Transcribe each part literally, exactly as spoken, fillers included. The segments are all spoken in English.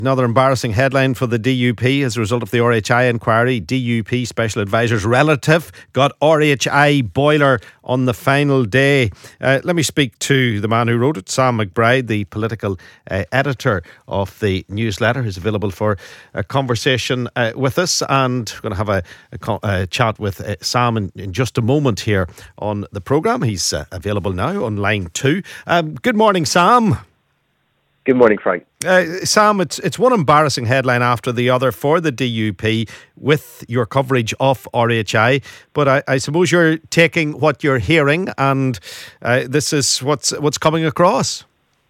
Another embarrassing headline for the D U P as a result of the R H I inquiry. D U P Special Advisor's relative got R H I boiler on the final day. Uh, let me speak to the man who wrote it, Sam McBride, the political uh, editor of the newsletter, who's available for a conversation uh, with us. And we're going to have a, a, a chat with uh, Sam in, in just a moment here on the programme. He's uh, available now on line two. Um, good morning, Sam. Good morning, Frank. Uh, Sam, it's it's one embarrassing headline after the other for the D U P with your coverage of R H I. But I, I suppose you're taking what you're hearing, and uh, this is what's what's coming across.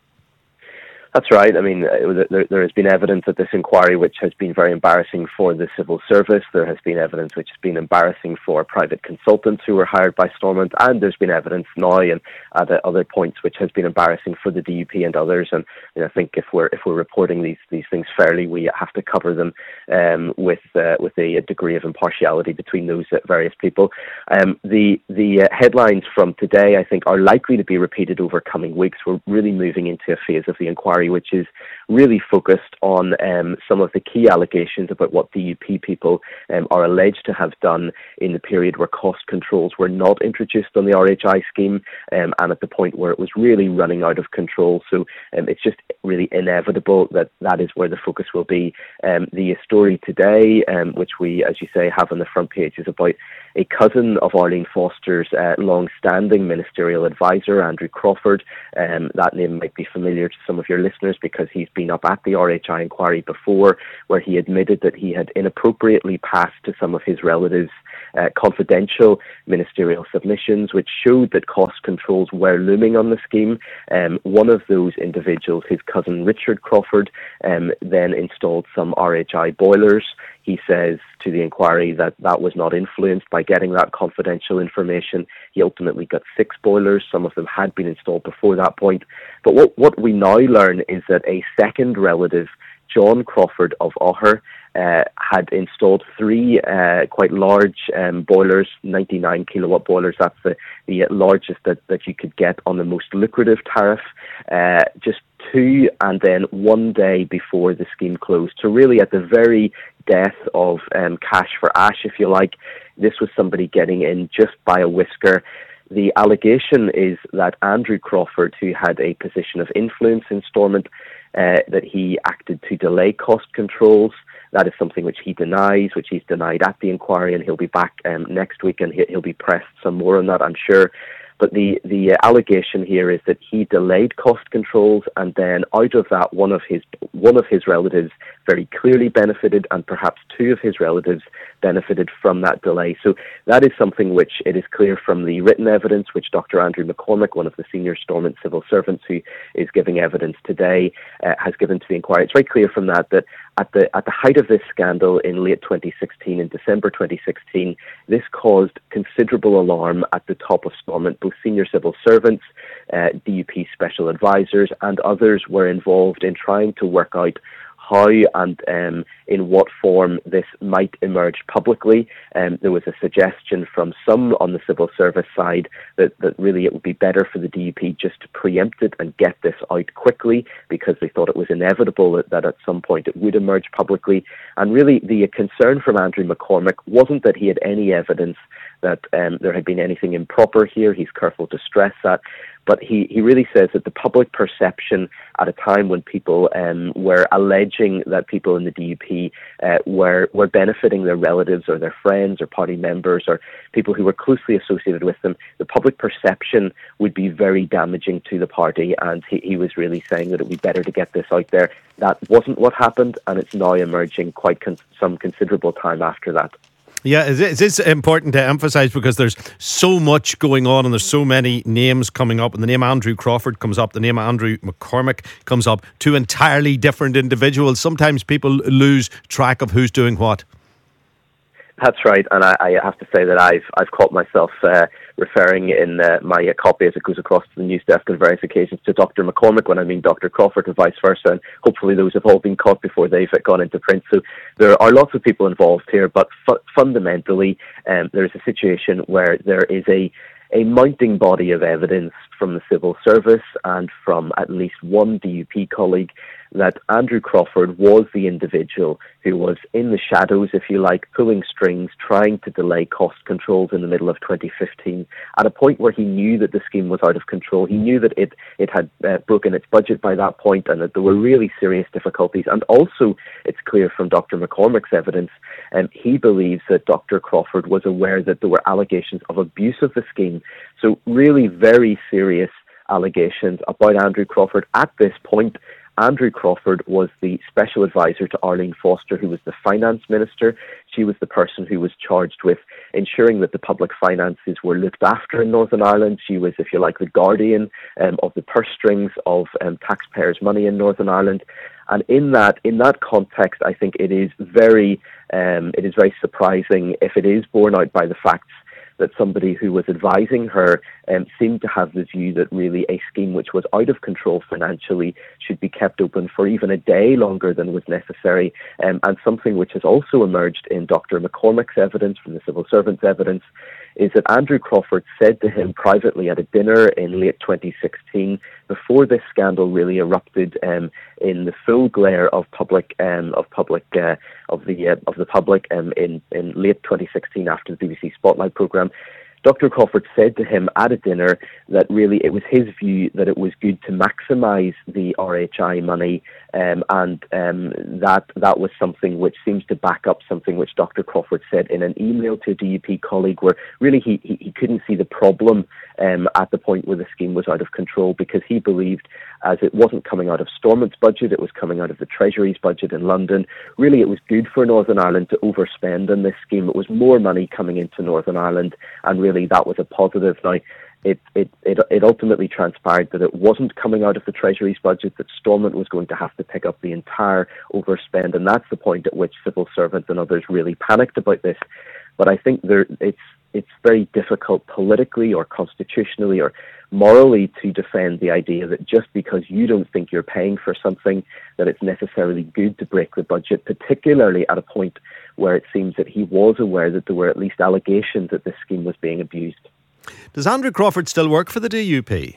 That's right. I mean, there, there has been evidence at this inquiry which has been very embarrassing for the civil service. There has been evidence which has been embarrassing for private consultants who were hired by Stormont, and there's been evidence now and at other points which has been embarrassing for the D U P and others. And you know, I think if we're if we're reporting these these things fairly, we have to cover them um, with uh, with a degree of impartiality between those various people. Um, the the uh, headlines from today, I think, are likely to be repeated over coming weeks. We're really moving into a phase of the inquiry which is really focused on um, some of the key allegations about what D U P people um, are alleged to have done in the period where cost controls were not introduced on the R H I scheme um, and at the point where it was really running out of control. So um, it's just really inevitable that that is where the focus will be. Um, the story today, um, which we, as you say, have on the front page, is about a cousin of Arlene Foster's uh, long-standing ministerial advisor, Andrew Crawford. Um, that name might be familiar to some of your listeners because he's been up at the R H I inquiry before, where he admitted that he had inappropriately passed to some of his relatives uh, confidential ministerial submissions which showed that cost controls were looming on the scheme. Um, one of those individuals, his cousin Richard Crawford, um, then installed some R H I boilers. He says to the inquiry that that was not influenced by getting that confidential information. He ultimately got six boilers. Some of them had been installed before that point. But what, what we now learn is that a second relative, John Crawford of Oher, uh, had installed three uh, quite large um, boilers, ninety-nine kilowatt boilers. That's the, the largest that, that you could get on the most lucrative tariff. Uh, just two and then one day before the scheme closed. So really at the very death of um, cash for ash, if you like, this was somebody getting in just by a whisker. The allegation is that Andrew Crawford, who had a position of influence in Stormont, uh, that he acted to delay cost controls. That is something which he denies, which he's denied at the inquiry, and he'll be back um, next week and he'll be pressed some more on that, I'm sure. But the, the allegation here is that he delayed cost controls, and then out of that, one of his one of his relatives very clearly benefited, and perhaps two of his relatives benefited from that delay. So that is something which it is clear from the written evidence, which Doctor Andrew McCormick, one of the senior Stormont civil servants who is giving evidence today, uh, has given to the inquiry. It's very clear from that that at the at the height of this scandal in late twenty sixteen, in December twenty sixteen, this caused considerable alarm at the top of Stormont. Both senior civil servants, uh, D U P special advisors, and others were involved in trying to work out how and um, in what form this might emerge publicly. Um, there was a suggestion from some on the civil service side that, that really it would be better for the D U P just to preempt it and get this out quickly, because they thought it was inevitable that, that at some point it would emerge publicly. And really the concern from Andrew McCormick wasn't that he had any evidence that um, there had been anything improper here. He's careful to stress that. But he, he really says that the public perception at a time when people um, were alleging that people in the D U P uh, were, were benefiting their relatives or their friends or party members or people who were closely associated with them, the public perception would be very damaging to the party. And he, he was really saying that it would be better to get this out there. That wasn't what happened, and it's now emerging quite con- some considerable time after that. Yeah, it is important to emphasise because there's so much going on and there's so many names coming up, and the name Andrew Crawford comes up, the name Andrew McCormick comes up, two entirely different individuals. Sometimes people lose track of who's doing what. That's right, and I, I have to say that I've I've caught myself uh, referring in uh, my uh, copy as it goes across to the news desk on various occasions to Doctor McCormick when I mean Doctor Crawford and vice versa, and hopefully those have all been caught before they've gone into print. So there are lots of people involved here, but fu- fundamentally um, there is a situation where there is a a mounting body of evidence from the civil service and from at least one D U P colleague that Andrew Crawford was the individual who was in the shadows, if you like, pulling strings, trying to delay cost controls in the middle of twenty fifteen, at a point where he knew that the scheme was out of control. He knew that it, it had uh, broken its budget by that point and that there were really serious difficulties. And also, it's clear from Doctor McCormick's evidence, um, he believes that Doctor Crawford was aware that there were allegations of abuse of the scheme. So really very serious allegations about Andrew Crawford. At this point, Andrew Crawford was the special advisor to Arlene Foster, who was the finance minister. She was the person who was charged with ensuring that the public finances were looked after in Northern Ireland. She was, if you like, the guardian um, of the purse strings of um, taxpayers' money in Northern Ireland. And in that in that context, I think it is very um, it is very surprising if it is borne out by the facts that somebody who was advising her um, seemed to have the view that really a scheme which was out of control financially should be kept open for even a day longer than was necessary. Um, and something which has also emerged in Doctor McCormick's evidence, from the civil servant's evidence, is that Andrew Crawford said to him privately at a dinner in late twenty sixteen, before this scandal really erupted um, in the full glare of public um, of public uh, of the uh, of the public um, in in late twenty sixteen after the B B C Spotlight programme. Doctor Crawford said to him at a dinner that really it was his view that it was good to maximise the R H I money, um, and um, that that was something which seems to back up something which Doctor Crawford said in an email to a D U P colleague, where really he, he, he couldn't see the problem um, at the point where the scheme was out of control, because he believed, as it wasn't coming out of Stormont's budget, it was coming out of the Treasury's budget in London. Really, it was good for Northern Ireland to overspend on this scheme. It was more money coming into Northern Ireland, and really that was a positive. Now, it, it, it, it ultimately transpired that it wasn't coming out of the Treasury's budget, that Stormont was going to have to pick up the entire overspend, and that's the point at which civil servants and others really panicked about this. But I think there, it's it's very difficult politically or constitutionally or morally to defend the idea that just because you don't think you're paying for something, that it's necessarily good to break the budget, particularly at a point where it seems that he was aware that there were at least allegations that this scheme was being abused. Does Andrew Crawford still work for the D U P?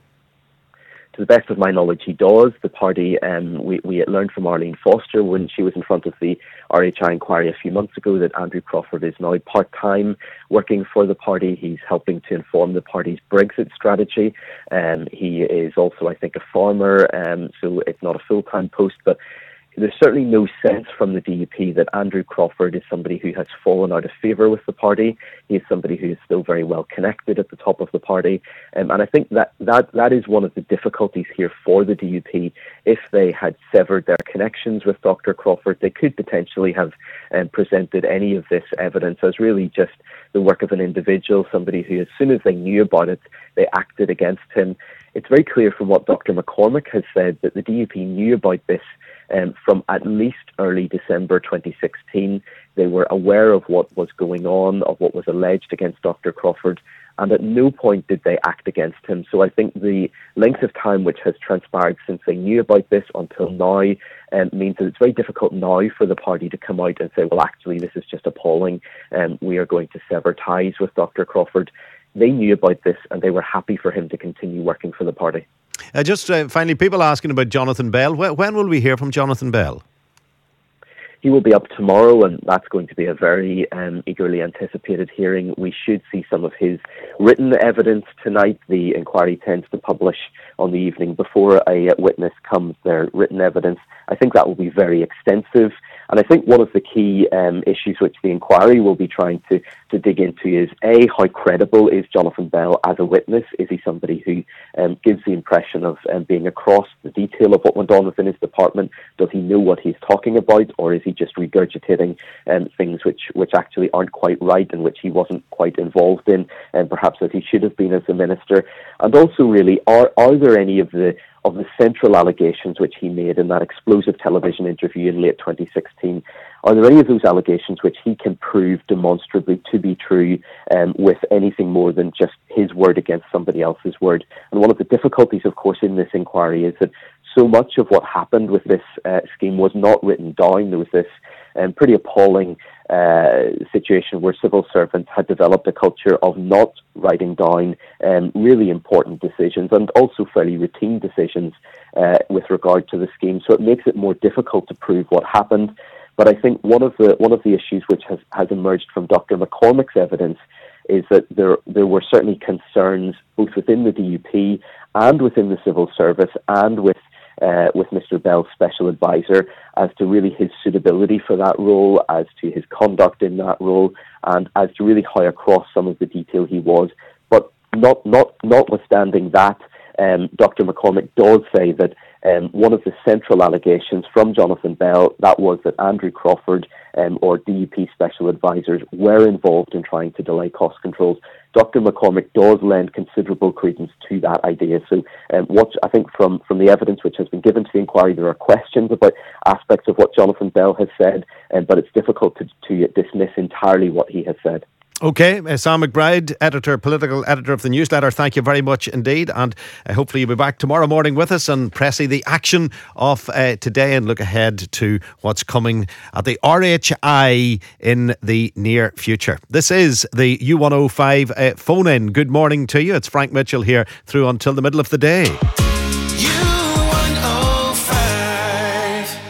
To the best of my knowledge, he does. The party, um, we, we learned from Arlene Foster when she was in front of the R H I inquiry a few months ago that Andrew Crawford is now part-time working for the party. He's helping to inform the party's Brexit strategy. Um, he is also, I think, a farmer, um, so it's not a full-time post, but there's certainly no sense from the D U P that Andrew Crawford is somebody who has fallen out of favour with the party. He is somebody who is still very well connected at the top of the party. Um, and I think that, that that is one of the difficulties here for the D U P. If they had severed their connections with Doctor Crawford, they could potentially have um, presented any of this evidence as really just the work of an individual, somebody who, as soon as they knew about it, they acted against him. It's very clear from what Doctor McCormick has said that the D U P knew about this Um, from at least early December twenty sixteen. They were aware of what was going on, of what was alleged against Doctor Crawford, and at no point did they act against him. So I think the length of time which has transpired since they knew about this until now um, means that it's very difficult now for the party to come out and say, well, actually, this is just appalling, and um, we are going to sever ties with Doctor Crawford. They knew about this, and they were happy for him to continue working for the party. Uh, just uh, finally, people asking about Jonathan Bell. When, when will we hear from Jonathan Bell? He will be up tomorrow, and that's going to be a very um, eagerly anticipated hearing. We should see some of his written evidence tonight. The inquiry tends to publish on the evening before a witness comes their written evidence. I think that will be very extensive. And I think one of the key um, issues which the inquiry will be trying to, to dig into is, A, how credible is Jonathan Bell as a witness? Is he somebody who um, gives the impression of um, being across the detail of what went on within his department? Does he know what he's talking about, or is he just regurgitating um, things which, which actually aren't quite right and which he wasn't quite involved in, and perhaps as he should have been as a minister? And also, really, are, are there any of the of the central allegations which he made in that explosive television interview in late twenty sixteen, are there any of those allegations which he can prove demonstrably to be true um, with anything more than just his word against somebody else's word? And one of the difficulties, of course, in this inquiry is that so much of what happened with this uh, scheme was not written down. There was this um, pretty appalling uh, situation where civil servants had developed a culture of not writing down um, really important decisions and also fairly routine decisions uh, with regard to the scheme. So it makes it more difficult to prove what happened. But I think one of the one of the issues which has, has emerged from Doctor McCormick's evidence is that there there were certainly concerns both within the D U P and within the civil service and with uh, with Mister Bell's special advisor as to really his suitability for that role, as to his conduct in that role, and as to really how across some of the detail he was. But not not notwithstanding that, um, Doctor McCormick does say that um, one of the central allegations from Jonathan Bell, that was that Andrew Crawford um, or D U P special advisors were involved in trying to delay cost controls. Doctor McCormick does lend considerable credence to that idea. So um, what I think from, from the evidence which has been given to the inquiry, there are questions about aspects of what Jonathan Bell has said, um, but it's difficult to, to dismiss entirely what he has said. Okay, uh, Sam McBride, editor, political editor of the newsletter, thank you very much indeed, and uh, hopefully you'll be back tomorrow morning with us and pressing the action of uh, today and look ahead to what's coming at the R H I in the near future. This is the U one oh five uh, phone-in. Good morning to you. It's Frank Mitchell here through until the middle of the day.